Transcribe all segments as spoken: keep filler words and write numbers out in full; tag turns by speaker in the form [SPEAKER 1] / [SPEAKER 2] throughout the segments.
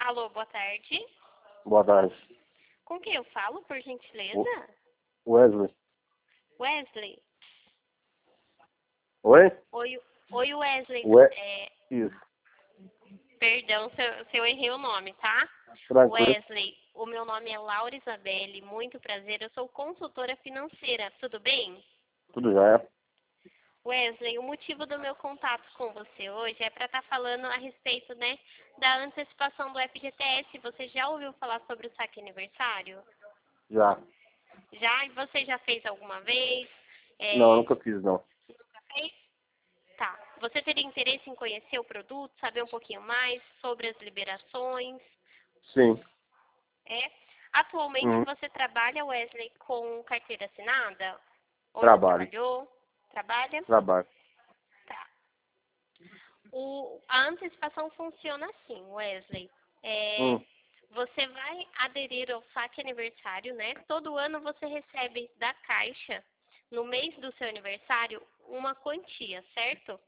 [SPEAKER 1] Alô, boa tarde.
[SPEAKER 2] Boa tarde.
[SPEAKER 1] Com quem eu falo, por gentileza?
[SPEAKER 2] Wesley.
[SPEAKER 1] Wesley.
[SPEAKER 2] Oi?
[SPEAKER 1] Oi, oi Wesley.
[SPEAKER 2] We...
[SPEAKER 1] É,
[SPEAKER 2] Isso.
[SPEAKER 1] perdão se eu, se eu errei o nome, tá?
[SPEAKER 2] Tranquilo.
[SPEAKER 1] Wesley, o meu nome é Laura Isabelle, muito prazer, eu sou consultora financeira, tudo bem?
[SPEAKER 2] Tudo já é.
[SPEAKER 1] Wesley, o motivo do meu contato com você hoje é para estar falando a respeito, né, da antecipação do F G T S. Você já ouviu falar sobre o saque aniversário?
[SPEAKER 2] Já.
[SPEAKER 1] Já? E você já fez alguma vez? É,
[SPEAKER 2] Não, nunca fiz, não.
[SPEAKER 1] nunca fez? Tá. Você teria interesse em conhecer o produto, saber um pouquinho mais sobre as liberações?
[SPEAKER 2] Sim.
[SPEAKER 1] É? Atualmente
[SPEAKER 2] Uhum.
[SPEAKER 1] você trabalha, Wesley, com carteira assinada? Ou já
[SPEAKER 2] Trabalho.
[SPEAKER 1] trabalhou? Trabalha?
[SPEAKER 2] Trabalho.
[SPEAKER 1] Tá. O, a antecipação funciona assim, Wesley. É,
[SPEAKER 2] Hum.
[SPEAKER 1] você vai aderir ao saque aniversário, né? Todo ano você recebe da Caixa, no mês do seu aniversário, uma quantia, certo?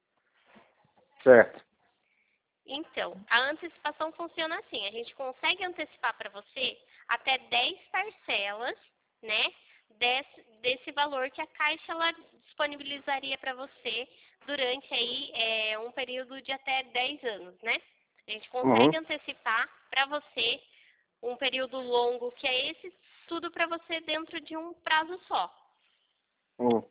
[SPEAKER 2] Certo.
[SPEAKER 1] Então, a antecipação funciona assim. A gente consegue antecipar para você até dez parcelas, né? Desse, desse valor que a Caixa ela disponibilizaria para você durante aí é, um período de até dez anos, né? A gente
[SPEAKER 2] Uhum.
[SPEAKER 1] consegue antecipar para você um período longo, que é esse, tudo para você dentro de um prazo só.
[SPEAKER 2] Hum.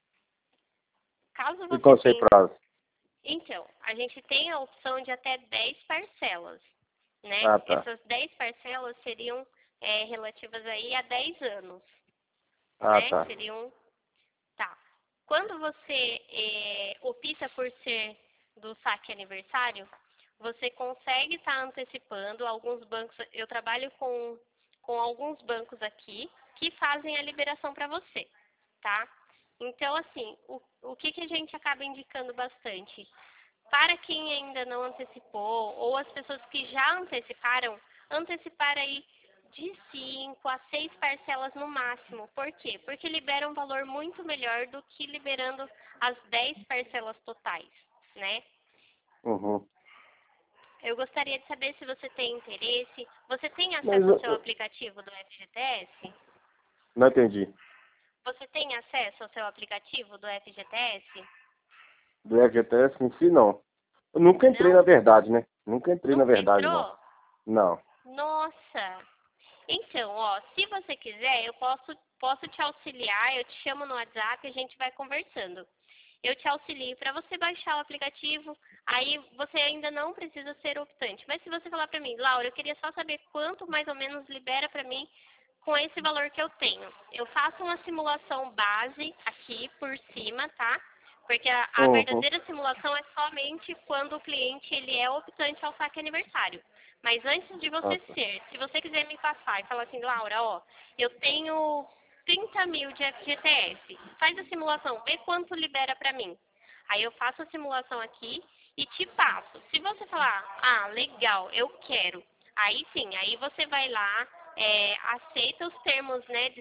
[SPEAKER 1] Caso
[SPEAKER 2] E
[SPEAKER 1] você
[SPEAKER 2] qual sei
[SPEAKER 1] tenha...
[SPEAKER 2] prazo?
[SPEAKER 1] Então, a gente tem a opção de até dez parcelas, né?
[SPEAKER 2] Ah, tá.
[SPEAKER 1] Essas dez parcelas seriam é, relativas aí a dez anos,
[SPEAKER 2] Ah,
[SPEAKER 1] né?
[SPEAKER 2] tá.
[SPEAKER 1] Seriam... Tá. Quando você é, opta por ser do saque aniversário, você consegue estar antecipando alguns bancos. Eu trabalho com, com alguns bancos aqui que fazem a liberação para você, tá? Então, assim, o, o que, que a gente acaba indicando bastante? Para quem ainda não antecipou, ou as pessoas que já anteciparam, antecipar aí de cinco a seis parcelas no máximo. Por quê? Porque libera um valor muito melhor do que liberando as dez parcelas totais, né?
[SPEAKER 2] Uhum.
[SPEAKER 1] Eu gostaria de saber se você tem interesse. Você tem
[SPEAKER 2] Mas
[SPEAKER 1] acesso ao
[SPEAKER 2] eu,
[SPEAKER 1] seu
[SPEAKER 2] eu
[SPEAKER 1] aplicativo do F G T S?
[SPEAKER 2] não entendi.
[SPEAKER 1] Você tem acesso ao seu aplicativo do F G T S?
[SPEAKER 2] Do F G T S em si, não. Eu nunca entrei, na
[SPEAKER 1] Não?
[SPEAKER 2] verdade, né? Nunca entrei, na
[SPEAKER 1] Nunca
[SPEAKER 2] verdade, não.
[SPEAKER 1] entrou?
[SPEAKER 2] Não.
[SPEAKER 1] Nossa! Então, ó, se você quiser, eu posso, posso te auxiliar, eu te chamo no WhatsApp e a gente vai conversando. Eu te auxilio para você baixar o aplicativo, aí você ainda não precisa ser optante. Mas se você falar para mim, Laura, eu queria só saber quanto mais ou menos libera para mim com esse valor que eu tenho. Eu faço uma simulação base aqui por cima, tá? Porque a, a
[SPEAKER 2] Uhum.
[SPEAKER 1] verdadeira simulação é somente quando o cliente ele é optante ao saque aniversário. Mas antes de
[SPEAKER 2] Ah,
[SPEAKER 1] você
[SPEAKER 2] tá.
[SPEAKER 1] ser, se você quiser me passar e falar assim, Laura, ó, eu tenho trinta mil de F G T S, faz a simulação, vê quanto libera pra mim. Aí eu faço a simulação aqui e te passo. Se você falar, ah, legal, eu quero, aí sim, aí você vai lá, é, aceita os termos, né, de